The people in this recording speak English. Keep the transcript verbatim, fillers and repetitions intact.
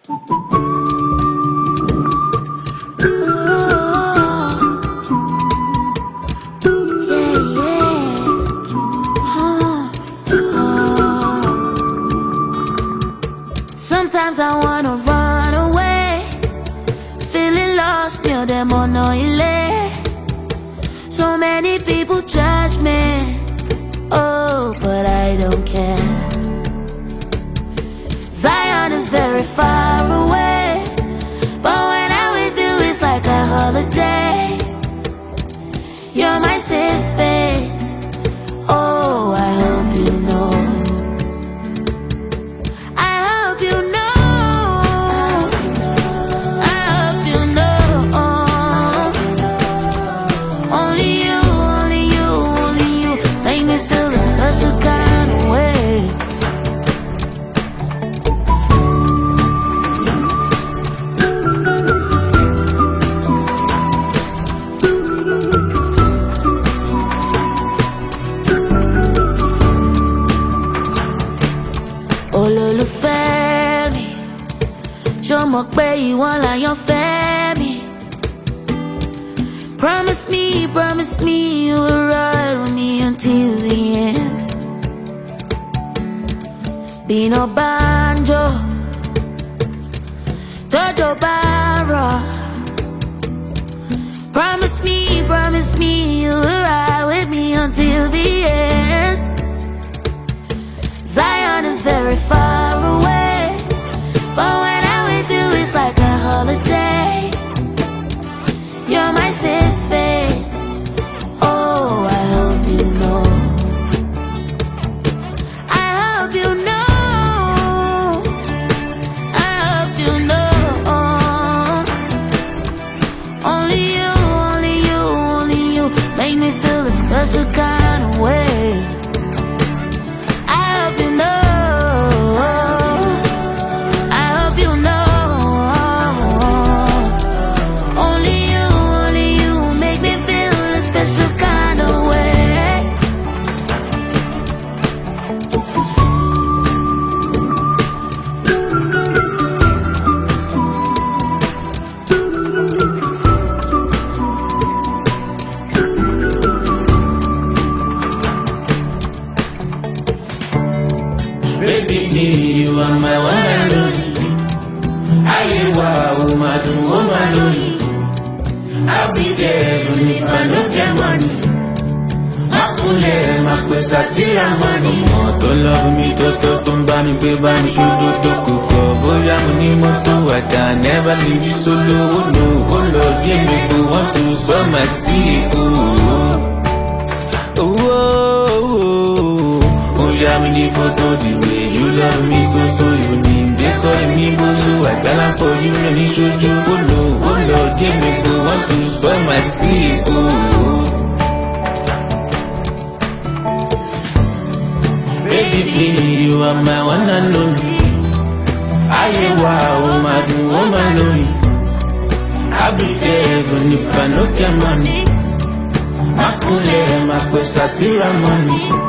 Sometimes I wanna run away, feeling lost near them on oil. So many people judge me, oh, but I don't care. Zion is very far away, but when I'm with you it's like a holiday. You're my safe space, oh, I hope you know. Olólùfẹ́ mi, ṣó mọ̀ pé ìwọ láyànfẹ́ mi. Promise me, promise me you will ride with me until the end. Bino banjo, Jojo Barra. Promise me, promise me you will ride with me until the end. Zion is very far away, but when I'm with you it's like a holiday. You're my safe space, oh, I hope you know. I hope you know, I hope you know. Only you, only you, only you make me feel a special kind of way. Baby, me, you are my one and only. I wow, my do, oh my lonely. I'll be there even if I don't get money. Makule, makwesa tira money. Don't love me, toto, tumbani, bebani, shudo, toko, boya, money, moto. I can never leave you solo, no. Oh Lord, give me the want to spoil my seat, oh, oh, oh, oh, yeah, me need photo, the way you love me, so, so you need, they call me, bozo, I can't for you, any should you, oh, no, oh, Lord, give me the want to spoil my seat, oh, baby, you are my one and only. I am wow, my do, oh, my lonely. I'll be there even if I don't get money. Makule, makwesa tira money.